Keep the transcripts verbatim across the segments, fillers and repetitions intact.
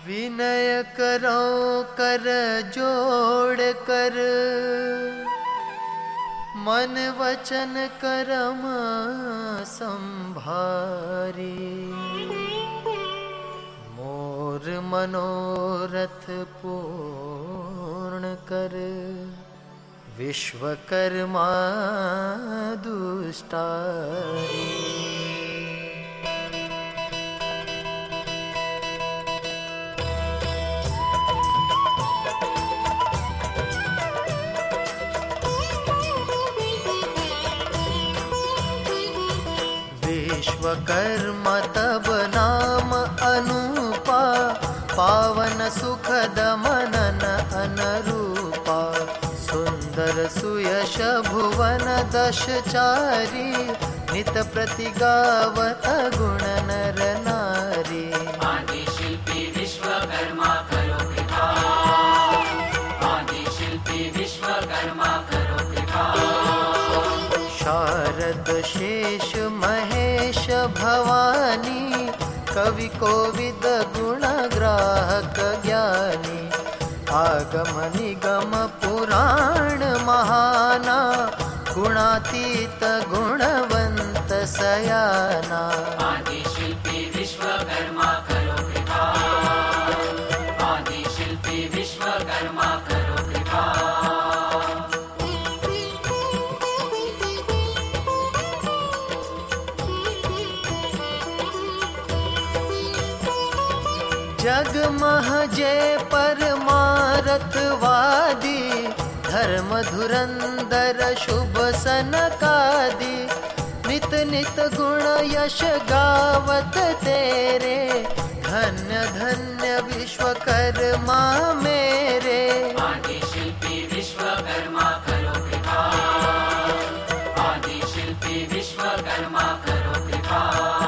विनय करो कर जोड़ कर, मन वचन कर्म संभारी। मोर मनोरथ पूर्ण कर, विश्वकर्मा दुष्टारी। विश्वकर्मा तब नाम अनुपा, पावन सुखद मनन अनुरूपा। सुंदर सुयश भुवन दशचारी, नित प्रति गावत गुण नर नारी। आदि शिल्पी विश्वकर्मा करो कृपा, आदि शिल्पी विश्वकर्मा करो कृपा। शारद शेष महेश भवानी, कवि कोविद गुण ग्राहक ज्ञानी। आगम निगम पुराण महाना, गुणातीत गुणवंत सयाना। आदि शिल्पी विश्वकर्मा करो कृपा, आदि शिल्पी विश्वकर्मा करो कृपा। जगमह जय परमारथवादी, धर्म धुरंधर शुभ सनकादि। नित नित गुण यश गावत तेरे, धन्य धन्य विश्वकर्मा मेरे। आदि शिल्पी विश्वकर्मा करो कृपा, आदि शिल्पी विश्वकर्मा करो कृपा।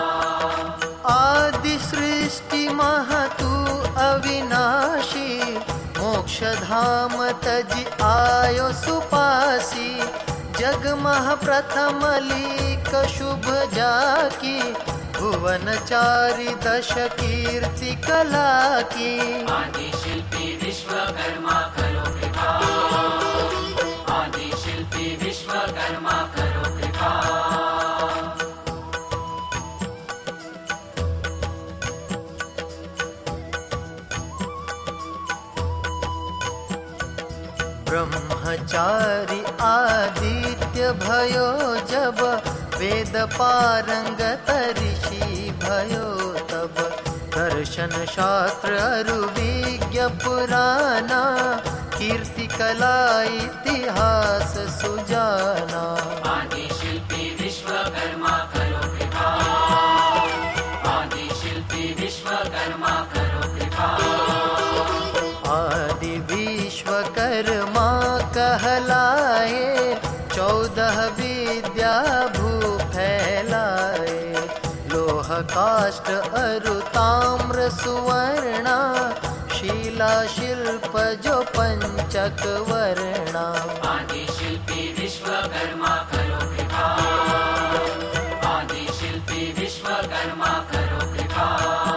आदि सृष्टि महतु अविनाशी, मोक्ष धाम तजि आयो सुपासी। जगमह प्रथम लीक शुभ जाकी, भुवन चारि दश कीर्ति कला की। आदि शिल्पी विश्वकर्मा करो कृपा, आदि शिल्पी विश्वकर्मा करो कृपा। ब्रह्मचारी आदित्य भयो जब, वेद पारंगत ऋषि भयो तब। दर्शन शास्त्र अरु विज्ञ पुराना, कीर्ति कला इतिहास सुजाना। आदि शिल्पी विश्वकर्मा करो कृपा, आदि शिल्पी विश्वकर्मा करो कृपा। आदि विश्वकर्मा कहलाए, चौदह विद्या भू फैलाए। लोह काष्ठ अरु ताम्र सुवर्णा, शिला शिल्प जो पंचक वर्णा। आदि शिल्पी विश्वकर्मा करो कृपा, आदि शिल्पी विश्वकर्मा करो कृपा।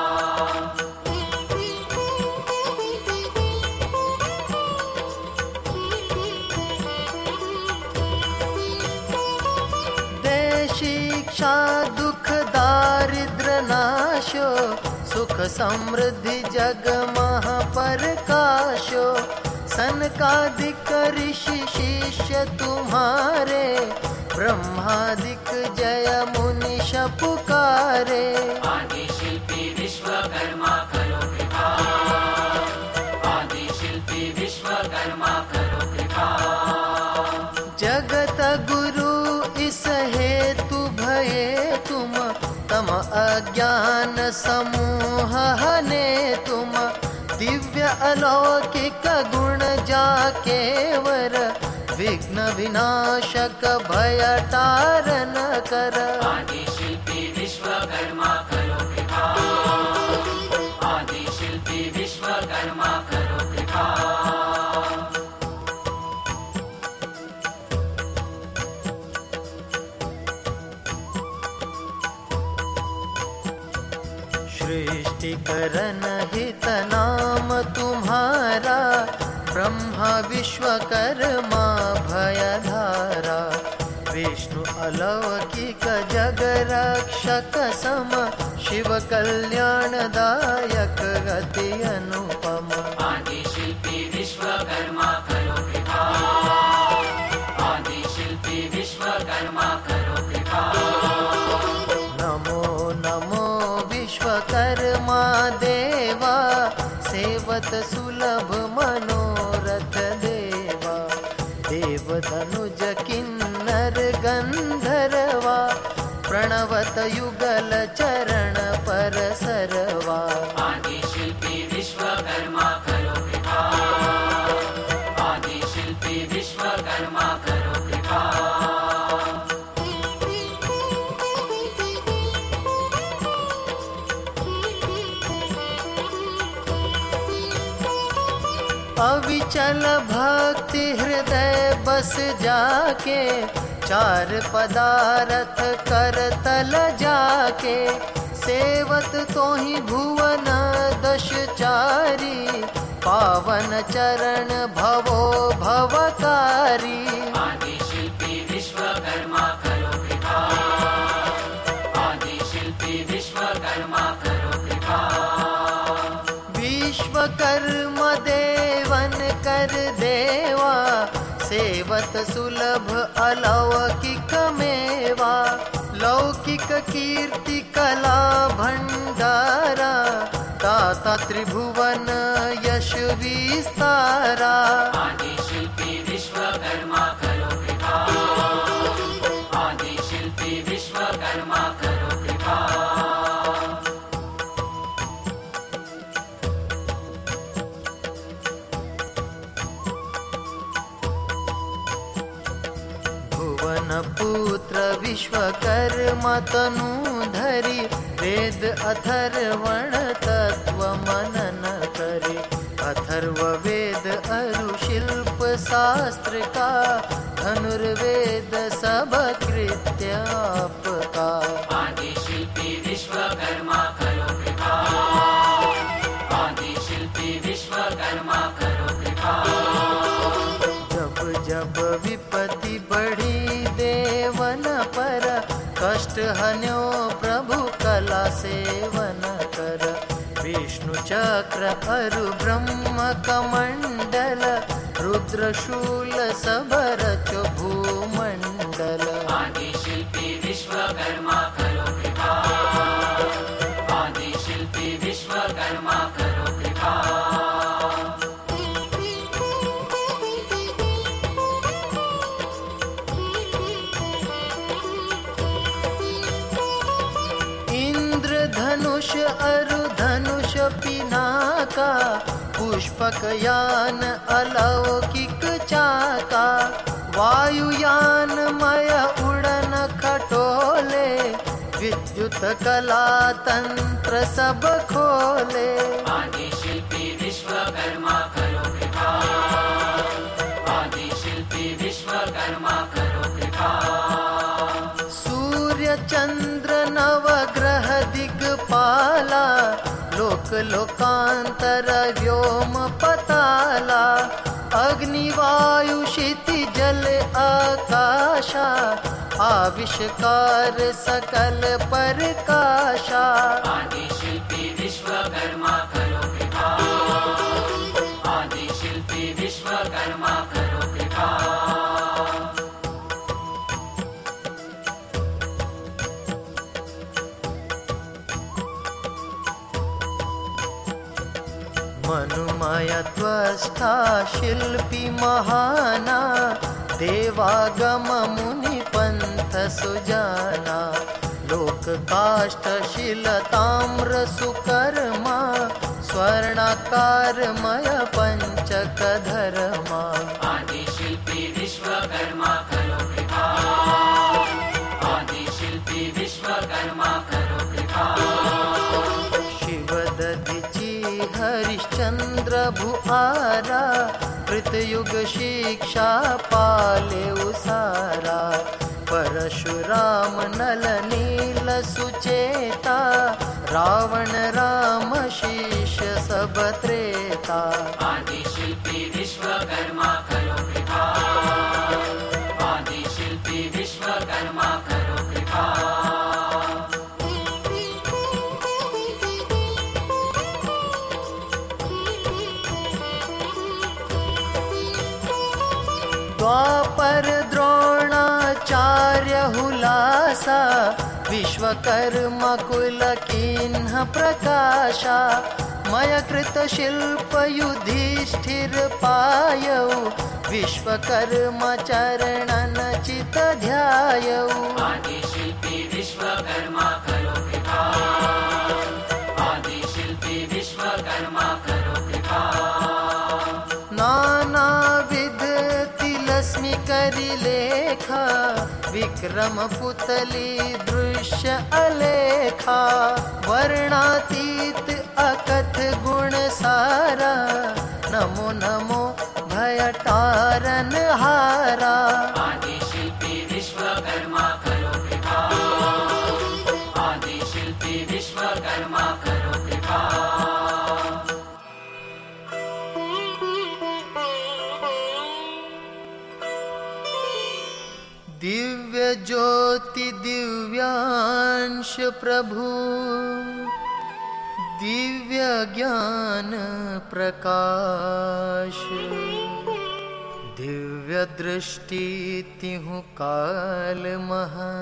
शिक्षा दुख दारिद्र नाशो, सुख समृद्धि जग मह प्रकाशो। सनकादिक ऋषि शिष्य तुम्हारे, ब्रह्मादिक जय मुनिश पुकारे। आदि शिल्पी विश्वकर्मा करो कृपा, आदि शिल्पी विश्वकर्मा करो कृपा। जगत गुरु इस हेतु भये तुम, तम अज्ञान समूह हने तुम। दिव्य अलौकिक गुण जाके वर, विघ्न विनाशक भय तारन कर। आदि शिल्पी विश्वकर्मा करो कृपा, आदि शिल्पी विश्वकर्मा करो कृपा। सृष्टि करन हित नाम तुम्हारा, ब्रह्मा विश्वकर्मा भयधारा। विष्णु अलौकिक जग रक्षक सम, शिव कल्याणदायक गति अनुपम। आदि शिल्पी विश्वकर्मा करो कृपा, आदि शिल्पी विश्वकर्मा करो कृपा। नमो नमो विश्वकर्मा देवा, सेवत सुलभ मनोरथ देवा। देव धनुज किन्नर गंधर्वा, प्रणवत युगल चरण पर सरवा। आदि शिल्पी विश्वकर्मा करो कृपा, आदि शिल्पी विश्वकर्मा करो कृपा। अविचल भक्ति हृदय बस जाके, चार पदारथ कर तल जाके। सेवत तोहि भुवन दश चारी, पावन चरण भवो भवकारी। आदि शिल्पी विश्वकर्मा करो कृपा, आदि शिल्पी विश्वकर्मा करो कृपा। विश्वकर्म देवन कर देवा, सेवत सुलभ अलौकिक मेवा। लौकिक कीर्ति कला भंडारा, दाता त्रिभुवन यश विस्तारा। आदि शिल्पी विश्वकर्मा करो कृपा, आदि शिल्पी विश्वकर्मा करो कृपा। पुत्र विश्वकर्मा तनु धरि, वेद अथर्वण तत्व मनन करे। अथर्व वेद अरु शिल्प शास्त्र का, धनुर्वेद सब कृत्य आपका। आदि शिल्पी विश्वकर्मा करो कृपा, आदि शिल्पी विश्वकर्मा करो कृपा। जब जब विपत्ति बढ़ी देवन पर, कष्ट हन्यो प्रभु कला सेवन कर। विष्णु चक्र अरु ब्रह्म कमंडल, रुद्र शूल सब रचो भूमंडल। आदि शिल्पी विश्वकर्मा करो कृपा, आदि शिल्पी विश्वकर्मा करो कृपा। धनुष अरु धनुष पिनाका, पुष्पक यान अलौकिक चाका। वायुयान मय उड़न खटोले, विद्युत कला तंत्र सब खोले। आदि शिल्पी विश्वकर्मा करो कृपा, आदि शिल्पी विश्वकर्मा करो कृपा। सूर्य चंद्र नवग्रह दिग्पाला, लोक लोकांतर व्योम पताला। अग्निवायु क्षिति जल आकाशा, आविष्कार सकल प्रकाशा। आदि शिल्पी विश्वकर्मा करो कृपा, आदि शिल्पी विश्वकर्मा करो कृपा। मनुमाया त्वष्टा शिल्पी महाना, देवागम मुनि पंथ सुजाना। लोक काष्ठ शिल ताम्र सुकर्मा, स्वर्णाकारमय पंचक धर्मा। आदि शिल्पी विश्वकर्मा करो कृपा, आदि शिल्पी विश्वकर्मा करो कृपा। शिव दधिची हरिश्चंद्र भुआरा, कृतयुग शिक्षा पाले उसारा। परशुराम नल नील सुचेता, रावण रा सब त्रेता। आदि शिल्पी विश्वकर्मा करो कृपा, आदि शिल्पी विश्वकर्मा करो कृपा। द्वापर द्रोणाचार्य हुलासा, विश्वकर्मा कुल किन्ह प्रकाशा। मय कृत शिल्प युधिष्ठिर पायौ, विश्वकर्मा चरणन चित ध्यायौ। आदि शिल्पी विश्वकर्मा करो कृपा, आदि शिल्पी विश्वकर्मा करो कृपा। नाना विध तिलस्मि करि लेखा, विक्रम पुतली दृश्य अलेखा। वर्णातीत अकथ गुण सारा, नमो नमो भय तारन हारा। आदि शिल्पी विश्वकर्मा करो कृपा, आदि शिल्पी विश्वकर्मा करो कृपा। दिव्य ज्योति दिव्यांश प्रभु, दिव्य ज्ञान प्रकाश। दिव्य दृष्टि तिहु काल महा,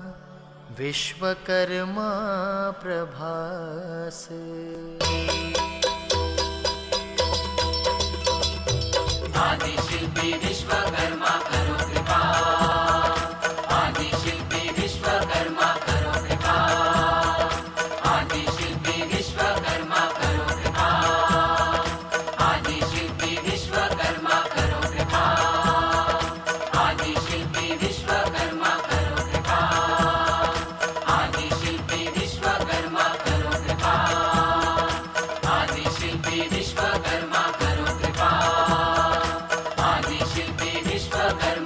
विश्वकर्मा प्रभास। आदि शिल्पी विश्वकर्मा करो कृपा, आदि शिल्पी विश्वकर्मा करो कृपा, आदि शिल्पी विश्वकर्मा करो कृपा, आदि शिल्पी विश्वकर्मा करो कृपा, आदि शिल्पी विश्वकर्मा करो कृपा, आदि शिल्पी विश्वकर्मा करो कृपा, आदि शिल्पी विश्वकर्मा करो कृपा, आदि शिल्पी विश्वकर्मा